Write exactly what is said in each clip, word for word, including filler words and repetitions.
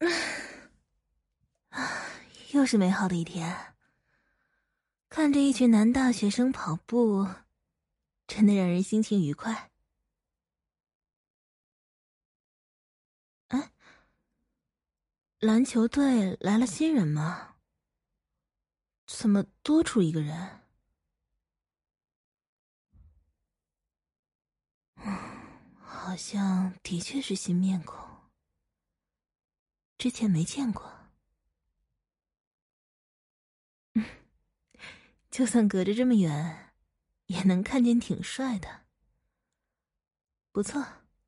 又是美好的一天。看着一群男大学生跑步，真的让人心情愉快。哎，篮球队来了新人吗？怎么多出一个人？好像的确是新面孔，之前没见过。嗯，就算隔着这么远，也能看见挺帅的。不错。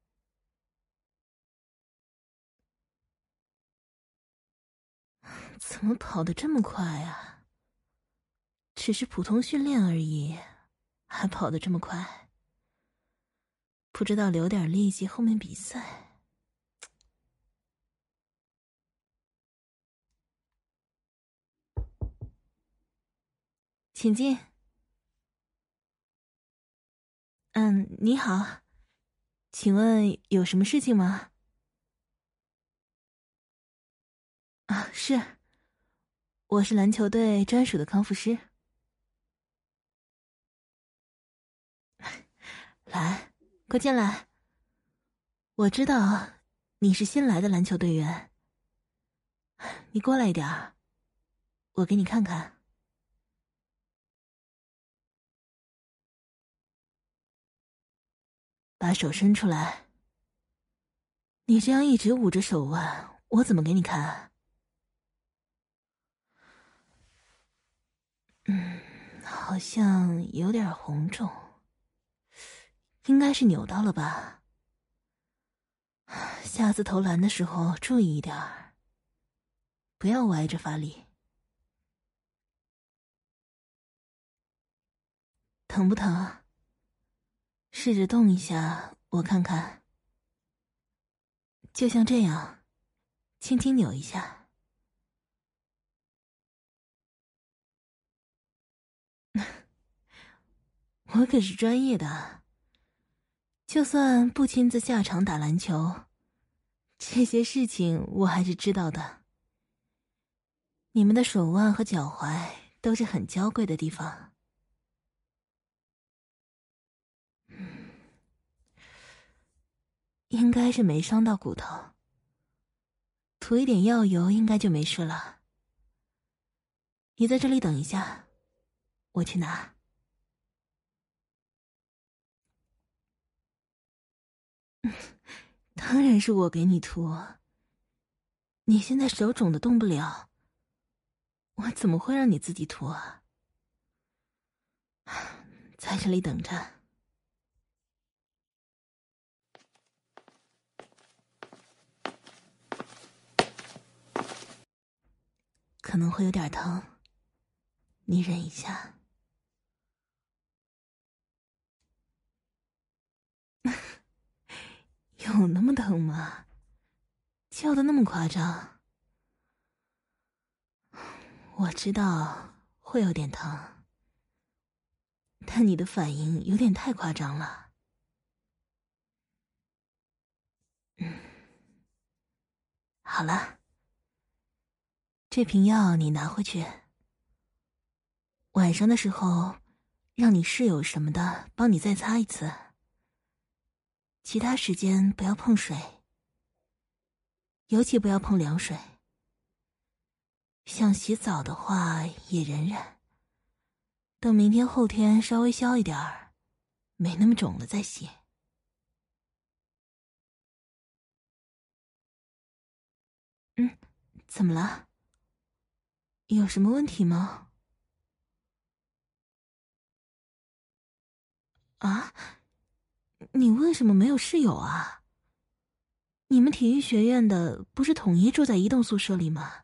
怎么跑得这么快啊？只是普通训练而已，还跑得这么快？不知道留点力气后面比赛。请进。嗯，你好，请问有什么事情吗？啊，是，我是篮球队专属的康复师。来，快进来。我知道你是新来的篮球队员，你过来一点儿，我给你看看。把手伸出来。你这样一直捂着手腕，我怎么给你看？嗯，好像有点红肿，应该是扭到了吧？下次投篮的时候注意一点儿，不要歪着发力。疼不疼？试着动一下，我看看。就像这样，轻轻扭一下。我可是专业的，就算不亲自下场打篮球，这些事情我还是知道的。你们的手腕和脚踝都是很娇贵的地方。应该是没伤到骨头，涂一点药油应该就没事了。你在这里等一下，我去拿。当然是我给你涂，你现在手肿的动不了，我怎么会让你自己涂啊？在这里等着。可能会有点疼，你忍一下。有那么疼吗？叫得那么夸张？我知道会有点疼，但你的反应有点太夸张了。嗯，好了，这瓶药你拿回去，晚上的时候让你室友什么的帮你再擦一次，其他时间不要碰水，尤其不要碰凉水。想洗澡的话也忍忍，等明天后天稍微消一点儿，没那么肿了再洗。嗯，怎么了？有什么问题吗？啊？你为什么没有室友啊？你们体育学院的不是统一住在一栋宿舍里吗？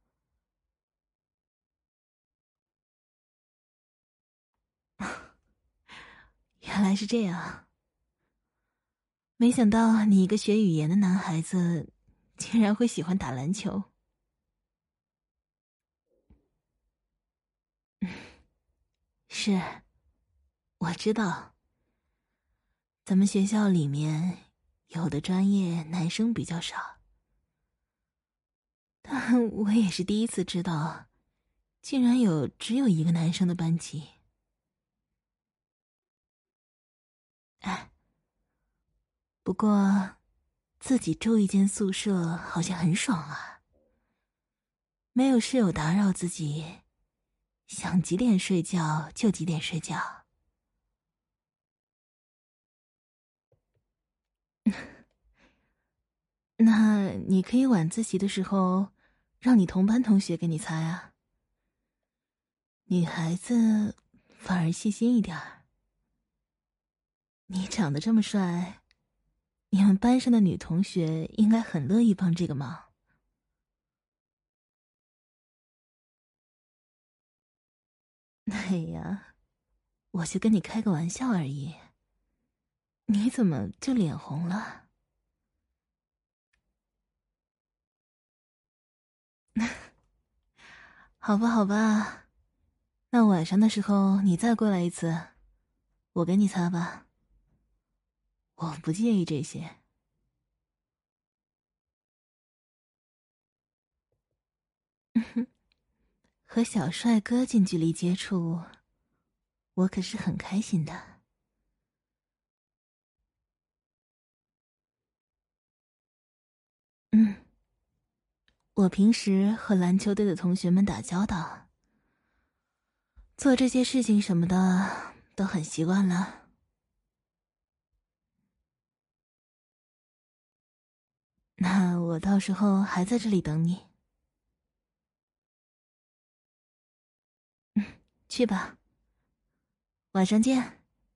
原来是这样。没想到你一个学语言的男孩子，竟然会喜欢打篮球。是，我知道。咱们学校里面有的专业男生比较少， 但我也是第一次知道，竟然有只有一个男生的班级。哎，不过自己住一间宿舍好像很爽啊，没有室友打扰自己，想几点睡觉就几点睡觉。那你可以晚自习的时候，让你同班同学给你擦呀。女孩子反而细心一点儿。你长得这么帅，你们班上的女同学应该很乐意帮这个忙。哎呀，我就跟你开个玩笑而已，你怎么就脸红了？好吧，好吧，那晚上的时候你再过来一次，我给你擦吧。我不介意这些。和小帅哥近距离接触，我可是很开心的。嗯，我平时和篮球队的同学们打交道，做这些事情什么的都很习惯了。那我到时候还在这里等你。嗯，去吧，晚上见。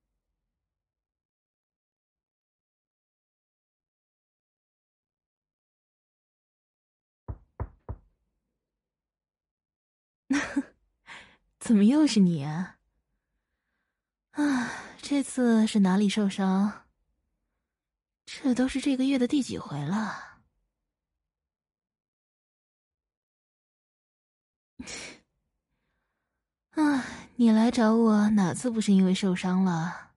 怎么又是你啊？啊，这次是哪里受伤？这都是这个月的第几回了？啊，你来找我哪次不是因为受伤了？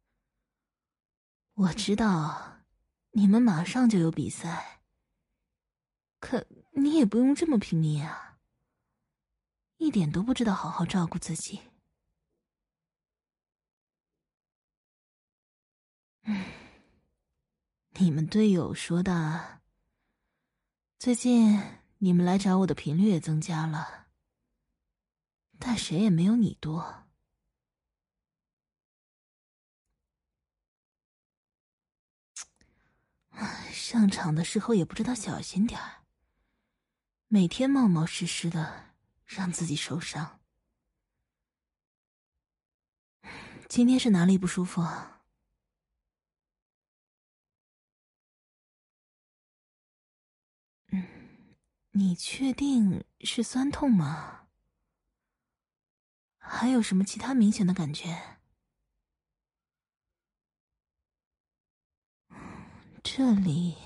我知道，你们马上就有比赛，可你也不用这么拼命啊，一点都不知道好好照顾自己。嗯，你们队友说的，最近你们来找我的频率也增加了，但谁也没有你多。上场的时候也不知道小心点儿，每天冒冒失失的，让自己受伤。今天是哪里不舒服啊？嗯，你确定是酸痛吗？还有什么其他明显的感觉？这里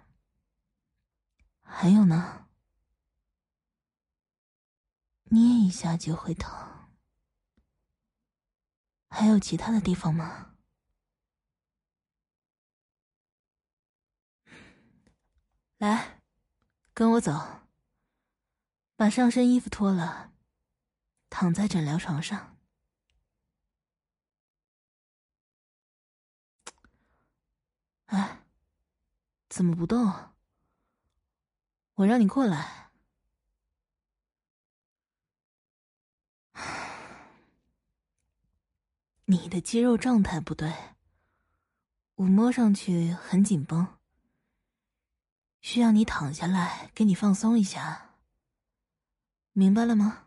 还有呢？捏一下就会疼。还有其他的地方吗？来，跟我走，把上身衣服脱了，躺在诊疗床上。哎，怎么不动？我让你过来。你的肌肉状态不对，我摸上去很紧绷，需要你躺下来给你放松一下，明白了吗？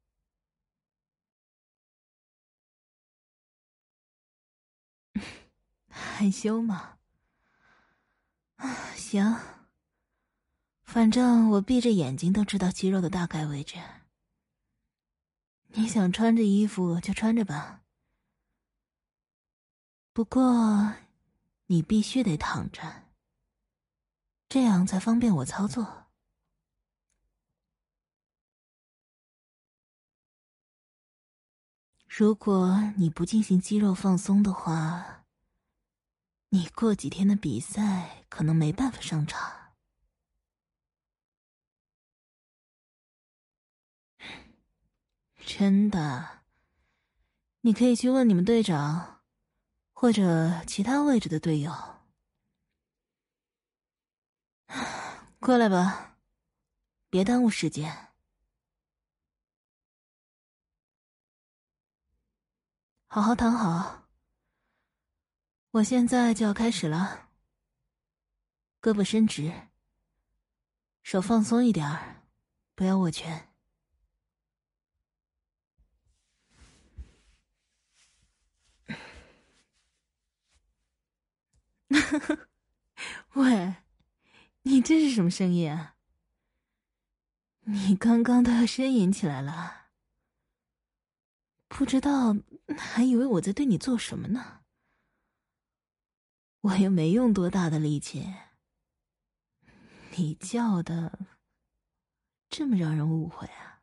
害羞吗？啊，行，反正我闭着眼睛都知道肌肉的大概位置。你想穿着衣服就穿着吧，不过你必须得躺着，这样才方便我操作。如果你不进行肌肉放松的话，你过几天的比赛可能没办法上场。 真的，你可以去问你们队长，或者其他位置的队友。过来吧，别耽误时间。好好躺好，我现在就要开始了。胳膊伸直，手放松一点儿，不要握拳。喂，你这是什么声音啊？你刚刚都要呻吟起来了，不知道还以为我在对你做什么呢。我又没用多大的力气，你叫的这么让人误会啊？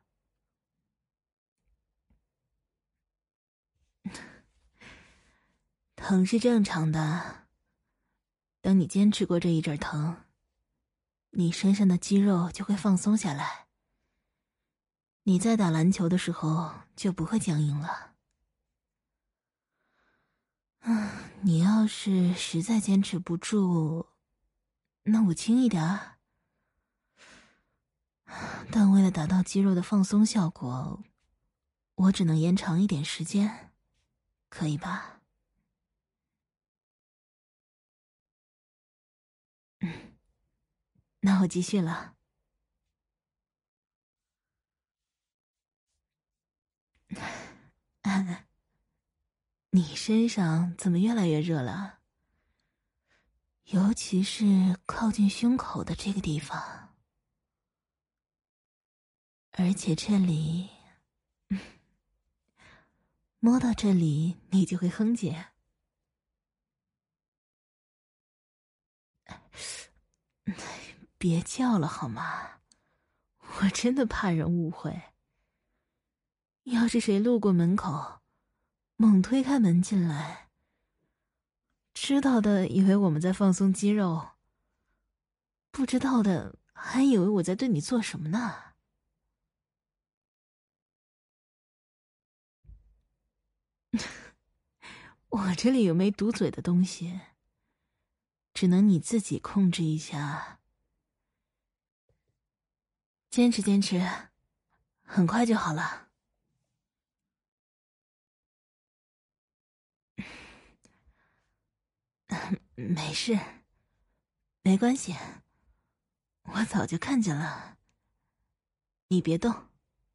疼是正常的，等你坚持过这一阵疼，你身上的肌肉就会放松下来，你在打篮球的时候就不会僵硬了。嗯，你要是实在坚持不住，那我轻一点儿。但为了达到肌肉的放松效果，我只能延长一点时间，可以吧？嗯，那我继续了。安，你身上怎么越来越热了？尤其是靠近胸口的这个地方，而且这里，嗯，摸到这里你就会哼唧。别叫了好吗？我真的怕人误会。要是谁路过门口，猛推开门进来，知道的以为我们在放松肌肉，不知道的还以为我在对你做什么呢。我这里有没堵嘴的东西，只能你自己控制一下。坚持坚持，很快就好了。没事，没关系，我早就看见了。你别动，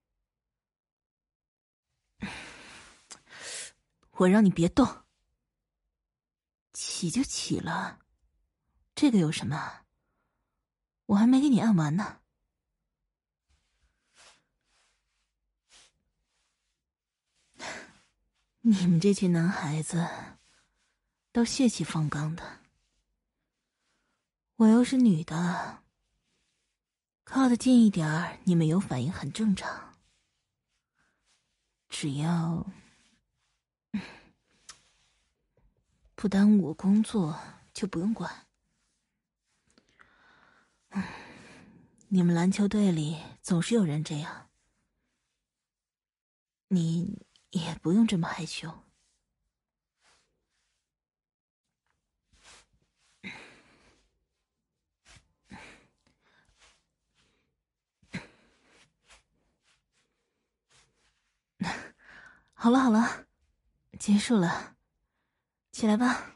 我让你别动。起就起了，这个有什么？我还没给你按完呢。你们这群男孩子都血气方刚的，我又是女的，靠得近一点儿，你们有反应很正常。只要不耽误我工作，就不用管。你们篮球队里总是有人这样，你也不用这么害羞。好了好了，结束了，起来吧。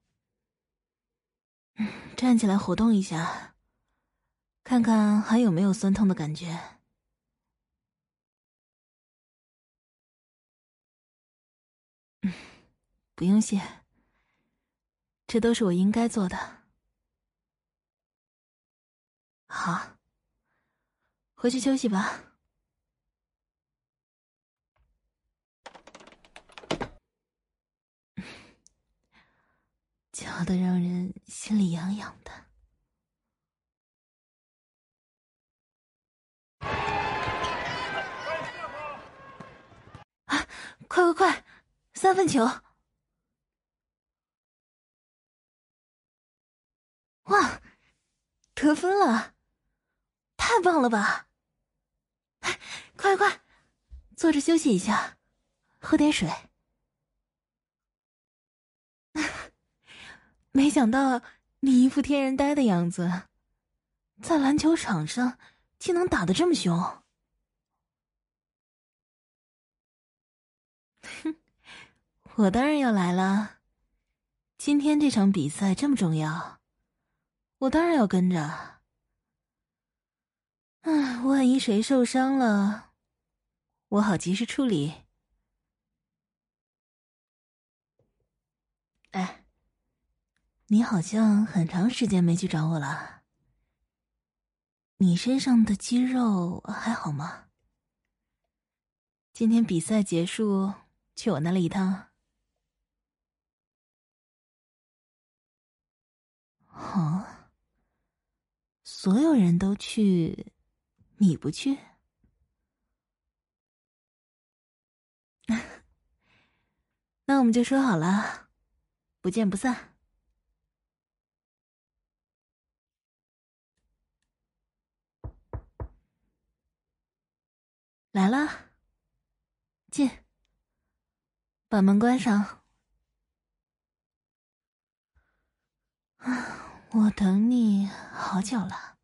站起来活动一下，看看还有没有酸痛的感觉。嗯，不用谢，这都是我应该做的。好，回去休息吧。叫得让人心里痒痒的。啊，快快快，三分球！哇，得分了，太棒了吧！快快， 坐着休息一下，喝点水。没想到你一副天然呆的样子，在篮球场上竟能打得这么凶。哼，我当然要来了。今天这场比赛这么重要，我当然要跟着。唉，万一谁受伤了，我好及时处理。哎，你好像很长时间没去找我了。你身上的肌肉还好吗？今天比赛结束，去我那里一趟。哦，所有人都去，你不去？那我们就说好了，不见不散。来了，进，把门关上。啊，我等你好久了。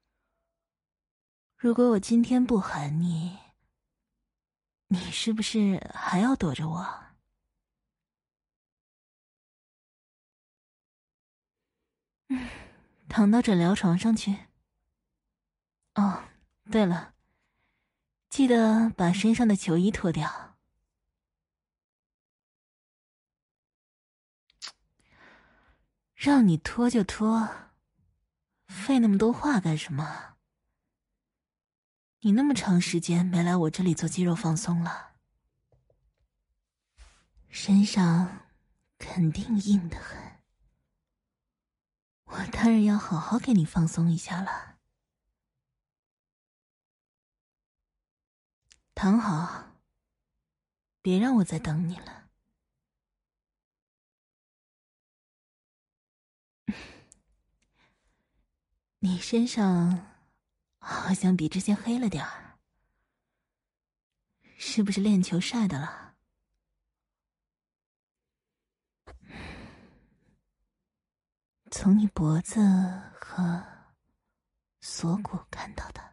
如果我今天不喊你，你是不是还要躲着我？嗯，躺到诊疗床上去。哦，对了，记得把身上的球衣脱掉。让你脱就脱，费那么多话干什么？你那么长时间没来我这里做肌肉放松了，身上肯定硬得很。我当然要好好给你放松一下了。躺好，别让我再等你了。你身上好像比之前黑了点儿，是不是练球晒的了？从你脖子和锁骨看到的。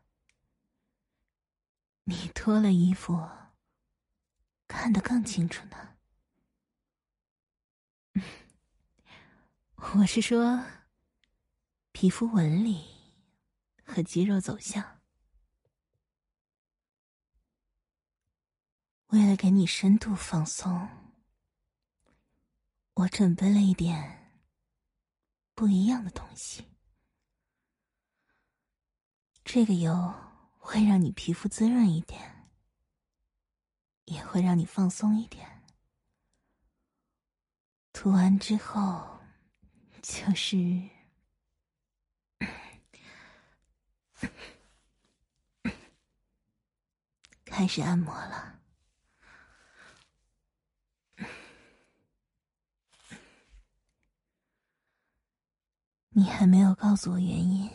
你脱了衣服，看得更清楚呢。我是说，皮肤纹理和肌肉走向。为了给你深度放松，我准备了一点不一样的东西。这个油会让你皮肤滋润一点，也会让你放松一点。涂完之后，就是开始按摩了。你还没有告诉我原因，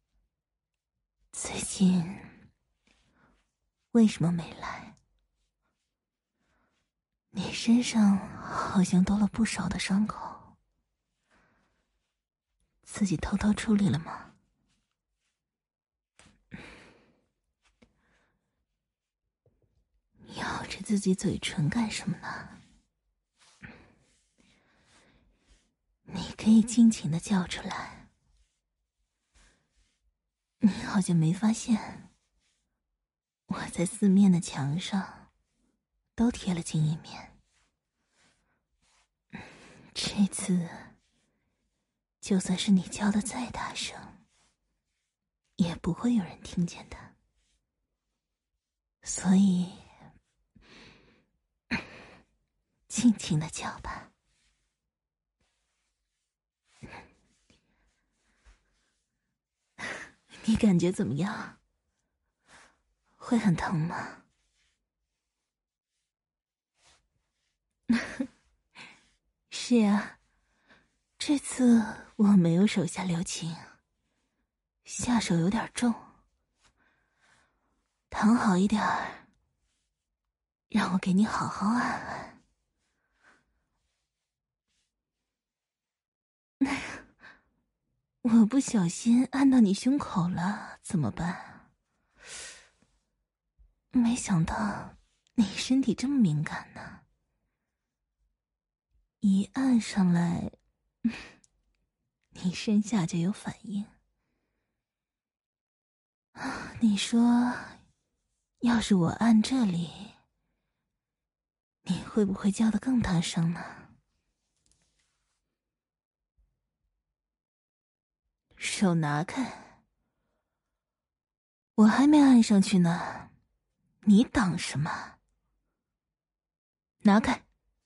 最近为什么没来？你身上好像多了不少的伤口，自己偷偷处理了吗？咬着自己嘴唇干什么呢？你可以尽情地叫出来。你好像没发现，我在四面的墙上都贴了近一面。这次，就算是你叫的再大声，也不会有人听见的。所以，尽情地叫吧。你感觉怎么样？会很疼吗？是呀，这次我没有手下留情，下手有点重。躺好一点儿， 让我给你好好按按。我不小心按到你胸口了，怎么办？没想到你身体这么敏感呢，一按上来，你身下就有反应。你说，要是我按这里，你会不会叫得更大声呢？手拿开，我还没按上去呢，你挡什么？拿开。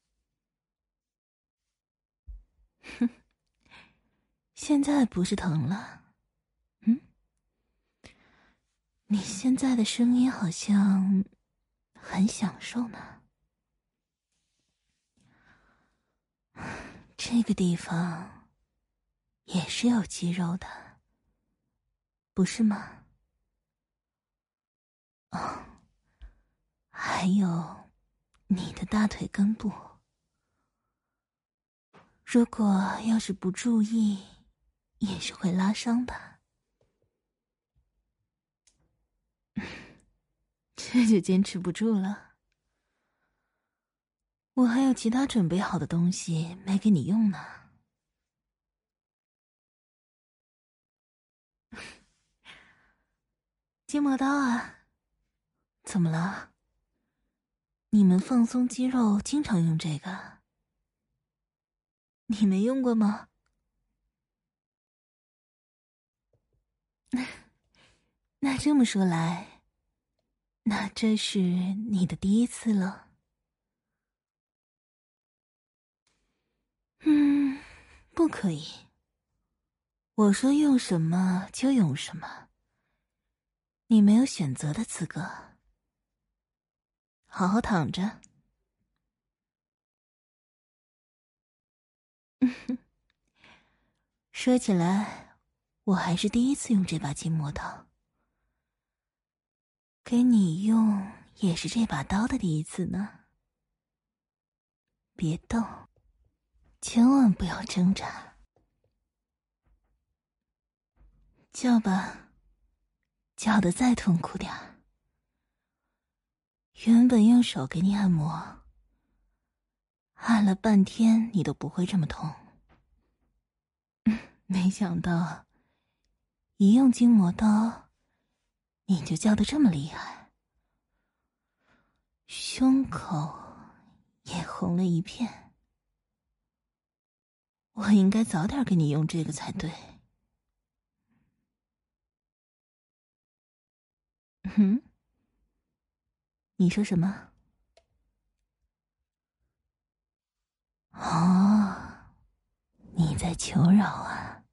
哼，现在不是疼了，嗯？你现在的声音好像很享受呢。这个地方也是有肌肉的，不是吗？哦，还有你的大腿根部，如果要是不注意，也是会拉伤的。这就坚持不住了。我还有其他准备好的东西没给你用呢。筋膜刀啊？怎么了？你们放松肌肉经常用这个？你没用过吗？那这么说来，那这是你的第一次了？嗯，不可以。我说用什么就用什么，你没有选择的资格。好好躺着。说起来，我还是第一次用这把筋膜刀，给你用也是这把刀的第一次呢。别动，千万不要挣扎。叫吧，叫得再痛苦点儿。原本用手给你按摩，按了半天你都不会这么痛。没想到一用筋膜刀你就叫得这么厉害，胸口也红了一片。我应该早点给你用这个才对。嗯？你说什么？哦，你在求饶啊？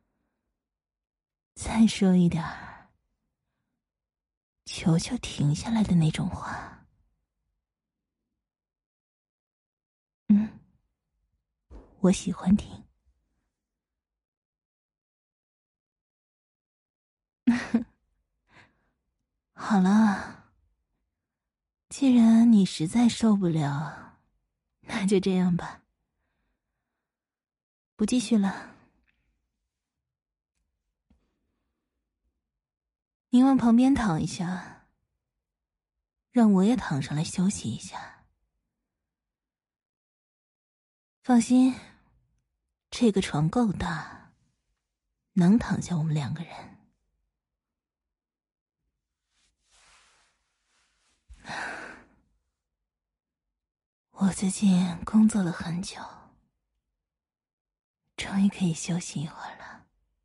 再说一点儿，求求停下来的那种话。嗯，我喜欢听。好了，既然你实在受不了，那就这样吧，不继续了。你往旁边躺一下，让我也躺上来休息一下。放心，这个床够大，能躺下我们两个人。我最近工作了很久，终于可以休息一会儿了。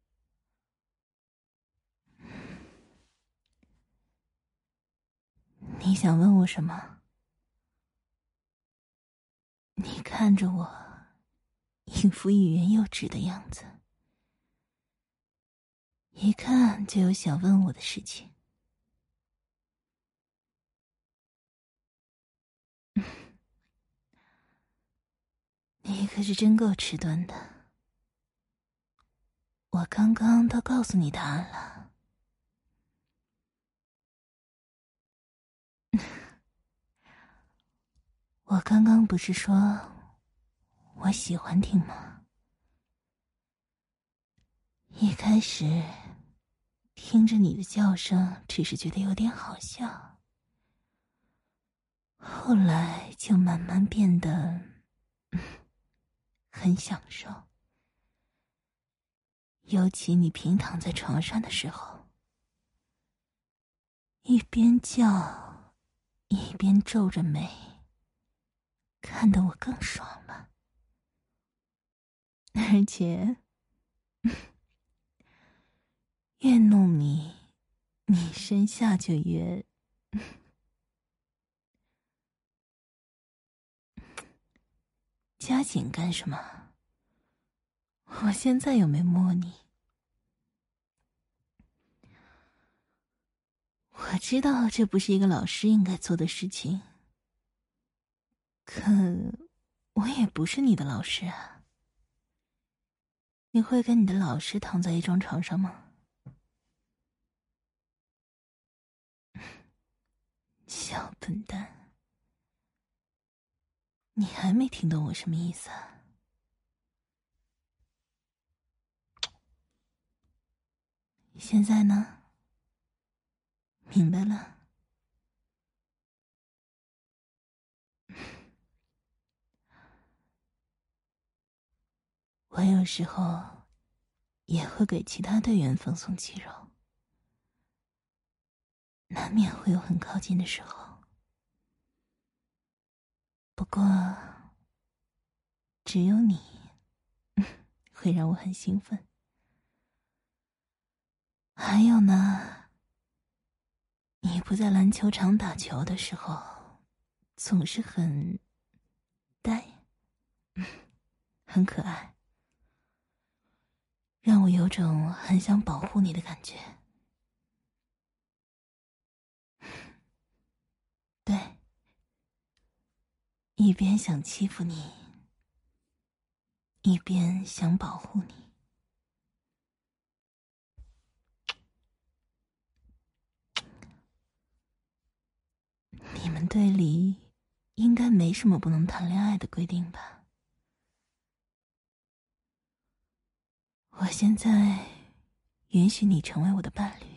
你想问我什么？你看着我，一副欲言又止的样子，一看就有想问我的事情。你可是真够迟钝的，我刚刚都告诉你答案了。 我刚刚不是说我喜欢听吗？一开始听着你的叫声只是觉得有点好笑，后来就慢慢变得、嗯、很享受。尤其你平躺在床上的时候，一边叫一边皱着眉，看得我更爽了。而且越弄你，你身下就越加紧干什么？我现在又没摸你。我知道这不是一个老师应该做的事情，可我也不是你的老师啊。你会跟你的老师躺在一张床上吗？小笨蛋，你还没听懂我什么意思啊？现在呢？明白了。我有时候也会给其他队员放松肌肉，难免会有很靠近的时候。不过，只有你会让我很兴奋。还有呢，你不在篮球场打球的时候，总是很呆，很可爱，让我有种很想保护你的感觉。对，一边想欺负你，一边想保护你。你们队里应该没什么不能谈恋爱的规定吧？我现在允许你成为我的伴侣，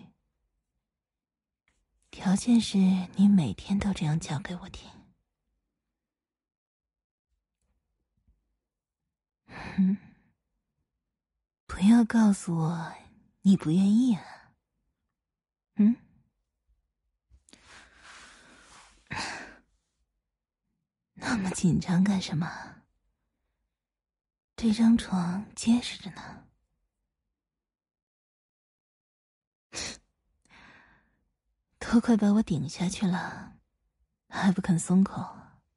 条件是你每天都这样讲给我听。嗯，不要告诉我你不愿意啊。嗯，那么紧张干什么？这张床结实着呢。都快把我顶下去了，还不肯松口。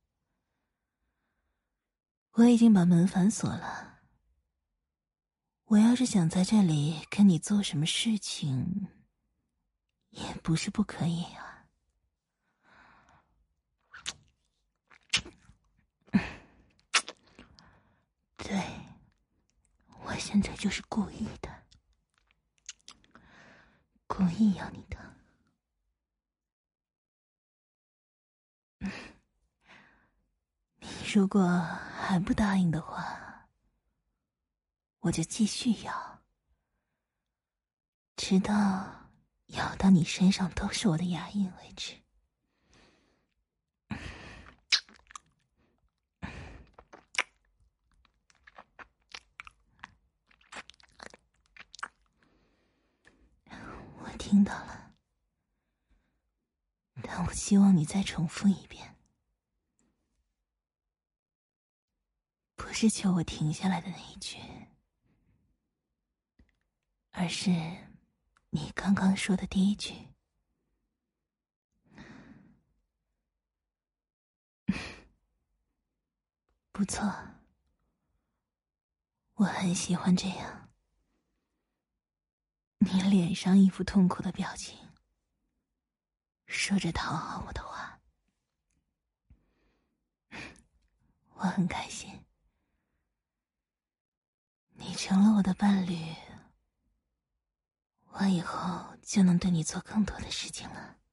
我已经把门反锁了，我要是想在这里跟你做什么事情，也不是不可以啊。对，我现在就是故意的，故意要你疼。你如果还不答应的话，我就继续咬，直到咬到你身上都是我的牙印为止。我听到了，但我希望你再重复一遍，不是求我停下来的那一句，而是你刚刚说的第一句。不错，我很喜欢这样，你脸上一副痛苦的表情，说着讨好我的话，我很开心。你成了我的伴侣，我以后就能对你做更多的事情了。